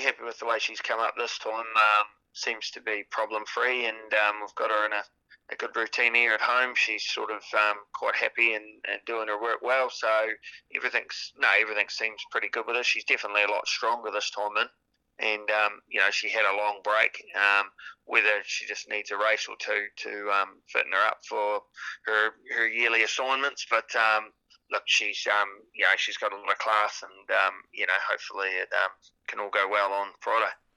happy with the way she's come up this time. Seems to be problem free, and we've got her in a good routine here at home. She's sort of quite happy and doing her work well. So everything seems pretty good with her. She's definitely a lot stronger this time in. And she had a long break. Whether she just needs a race or two to fitting her up for her yearly assignments, but look, she's she's got a lot of class, and hopefully it can all go well on Friday.